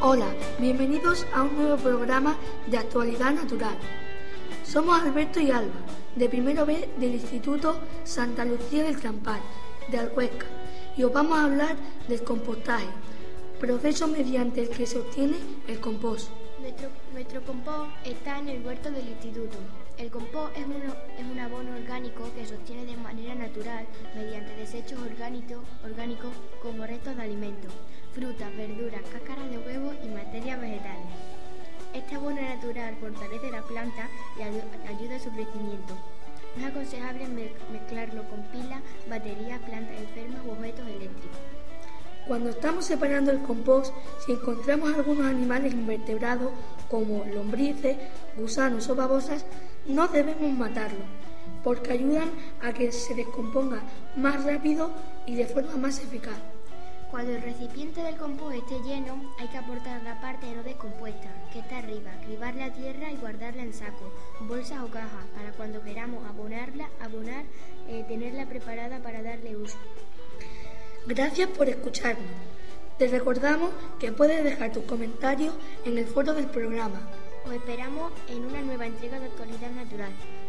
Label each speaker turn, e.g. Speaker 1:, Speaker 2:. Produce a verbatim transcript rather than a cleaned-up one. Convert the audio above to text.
Speaker 1: Hola, bienvenidos a un nuevo programa de Actualidad Natural. Somos Alberto y Alba, de primero B del Instituto Santa Lucía del Trampar, de Alhuesca, y os vamos a hablar del compostaje, proceso mediante el que se obtiene el compost.
Speaker 2: Nuestro, nuestro compost está en el huerto del instituto. El compost es, uno, es un abono orgánico que se obtiene de manera natural mediante desechos orgánicos, orgánicos como restos de alimentos, frutas, verduras, cáscaras de huevos y materias vegetales. Este abono natural fortalece la planta y ayuda a su crecimiento. No es aconsejable mezclarlo con pilas, baterías, plantas enfermas u objetos eléctricos.
Speaker 1: Cuando estamos separando el compost, si encontramos algunos animales invertebrados como lombrices, gusanos o babosas, no debemos matarlos, porque ayudan a que se descomponga más rápido y de forma más eficaz.
Speaker 2: Cuando el recipiente del compost esté lleno, hay que aportar la parte no descompuesta, que está arriba, cribar la tierra y guardarla en sacos, bolsas o cajas, para cuando queramos abonarla, abonar, eh, tenerla preparada para darle uso.
Speaker 1: Gracias por escucharnos. Te recordamos que puedes dejar tus comentarios en el foro del programa.
Speaker 2: Os esperamos en una nueva entrega de Actualidad Natural.